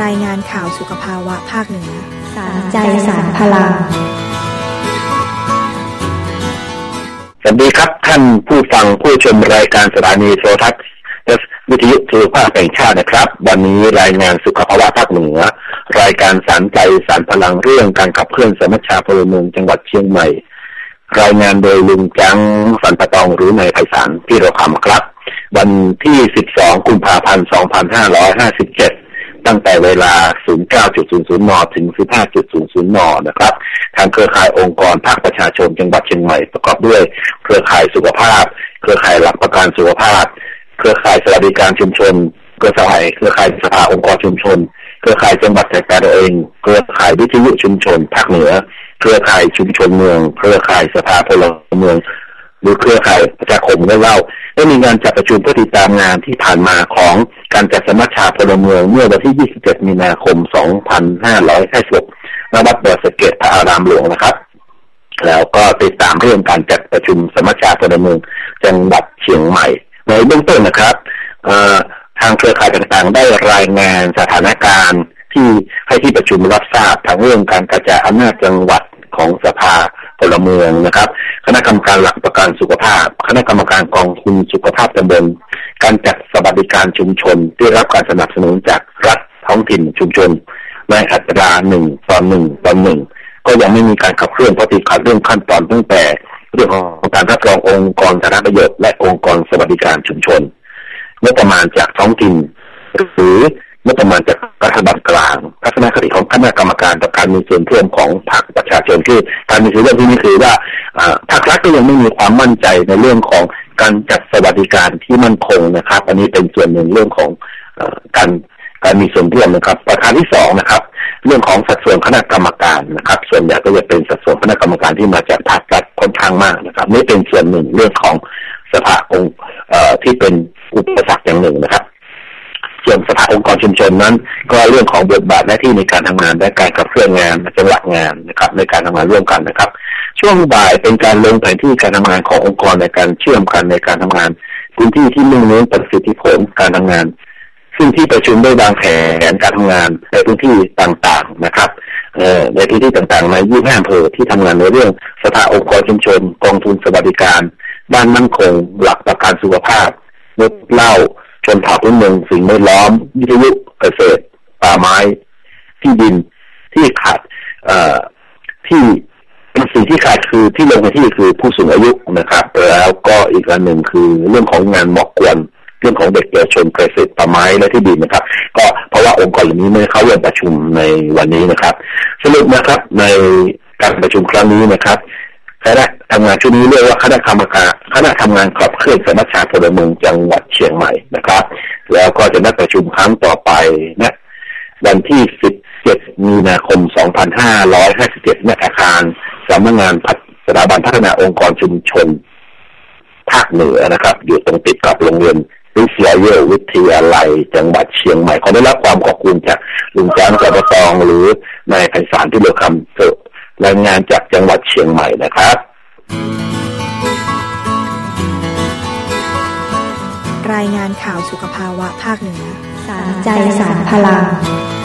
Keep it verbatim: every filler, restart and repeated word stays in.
รายงานข่าวสุขภาวะภาคเหนือสารใจสารพลังสวัสดีครับท่านผู้ฟังผู้ชมรายการสถานีโทรทัศน์วิทยุสุขภาพแห่งชาตินะครับวันนี้รายงานสุขภาวะภาคเหนือรายการสารใจสารพลังเรื่องการขับเคลื่อนสมัชชาพลเมืองจังหวัดเชียงใหม่รายงานโดยลุงจังสันปะตองหรือนายไพศาลที่เราทำครับวันที่สิบสองกุมภาพันธ์สองพันห้าร้อยห้าสิบเจ็ดตั้งแต่เวลา ศูนย์เก้าจุดศูนย์ศูนย์ น ถึง สิบห้าจุดศูนย์ศูนย์ น นะครับทางเครือข่ายองค์กรภาคประชาชนจังหวัดเชียงใหม่ประกอบด้วยเครือข่ายสุขภาพเครือข่ายหลักประกันสุขภาพเครือข่ายสวัสดิการชุมชนเครือข่ายเครือข่ายสภาองค์กรชุมชนเครือข่ายจังหวัดจัดการเองเครือข่ายวิทยุชุมชนภาคเหนือเครือข่ายชุมชนเมืองเครือข่ายสภาพลเมืองหรือเครือข่ายประชาคมได้เล่าได้มีงานจัดประชุมเพื่อติดตามงานที่ผ่านมาของการจัดสมัชชาพลเมืองเมื่อวันที่ยี่สิบเจ็ดมีนาคมสองพันห้าร้อยห้าสิบหกณ วัดดอยสะเก็ดพระอารามหลวงนะครับแล้วก็ติดตามเรื่องการจัดประชุมสมัชชาพลเมืองจังหวัดเชียงใหม่ในเบื้องต้นนะครับทางเครือข่ายต่างๆได้รายงานสถานการณ์ที่ให้ที่ประชุมรับทราบทั้งเรื่องการกระจายอำนาจจังหวัดของสภาพลเมืองนะครับคณะกรรมการหลักประกันสุขภาพคณะกรรมการกองทุนสุขภาพตำบลการจัดสวัสดิการชุมชนที่รับการสนับสนุนจากรัฐท้องถิ่นชุมชนในอัตราหนึ่งต่อหนึ่งต่อหนึ่งก็ยังไม่มีการขับเคลื่อนเพราะติดขัดเรื่องขั้นตอนตั้งแต่เรื่องของการรับรององค์กรสาธารณประโยชน์และองค์กรสวัสดิการชุมชนงบประมาณจากท้องถิ่นหรืองบประมาณจากรัฐบาลกลางทัศนคติของคณะกรรมการต่อการมีส่วนร่วมของภาคประชาชนคือการมีส่วนร่วมที่นี้คือว่าภาครัฐก็ยังไม่มีความมั่นใจในเรื่องของการจัดสวัสดิการที่มั่นคงนะครับอันนี้เป็นส่วนหนึ่งเรื่องของการการมีส่วนร่วมนะครับประการที่สองนะครับเรื่องของสัดส่วนคณะกรรมการนะครับส่วนใหญ่ก็จะเป็นสัดส่วนคณะกรรมการที่มาจากภาครัฐค่อนข้างมากนะครับนี่เป็นส่วนหนึ่งเรื่องของสภาองค์ที่เป็นอุปสรรคอย่างหนึ่งนะครับส่วนสภาองค์กรชุมชนนั้นก็เรื่องของบทบาทหน้าที่ในการทำงานและการขับเคลื่อนงานจังหวะงานนะครับในการทำงานร่วมกันนะครับช่วงบ่ายเป็นการลงแผนที่การทำงานขององค์กรในการเชื่อมกันในการทำงานพื้นที่ที่มุ่งเน้นประสิทธิผลการทำงานซึ่งที่ประชุมได้วางแผนการทำงานในพื้นที่ต่างๆนะครับในพื้นที่ต่างๆในยี่สิบห้าอำเภอที่ทำงานในเรื่องสภาองค์กรชุมชนกองทุนสวัสดิการด้านมั่นคงหลักประกันสุขภาพงดเหล้าชนเผ่าพื้นเมืองสิ่งแวดล้อมวิทยุเกษตรป่าไม้ที่ดินที่ขาดที่สิ่งที่ขาดคือที่ลงในที่คือผู้สูงอายุนะครับแล้วก็อีกอันหนึ่งคือเรื่องของงานหมอกกวนเรื่องของเด็กเยาวชนเกษตรป่าไม้และที่ดินนะครับก็เพราะว่าองค์กรเหล่านี้ไม่เข้าร่วมประชุมในวันนี้นะครับสรุปนะครับในการประชุมครั้งนี้นะครับคณะทำงานชุดนี้เรียกว่าคณะกรรมการคณะทำงานขับเคลื่อนสมัชชาพลเมืองจังหวัดเชียงใหม่นะครับแล้วก็จะนัดประชุมครั้งต่อไปนะวันที่สิบเจ็ดมีนาคมสองพันห้าร้อยห้าสิบเจ็ดณอาคารสำนักงานสถาบันพัฒนาองค์กรชุมชนภาคเหนือนะครับอยู่ตรงติดกับโรงเรียนวิทยาเยลวิทยาลัยจังหวัดเชียงใหม่ขอได้รับความขอบคุณจากลุงจานสันปะตองหรือนายไพศาลที่เราคำเกิดรายงานจากจังหวัดเชียงใหม่นะครับรายงานข่าวสุขภาวะภาคเหนือสารใจสารพลัง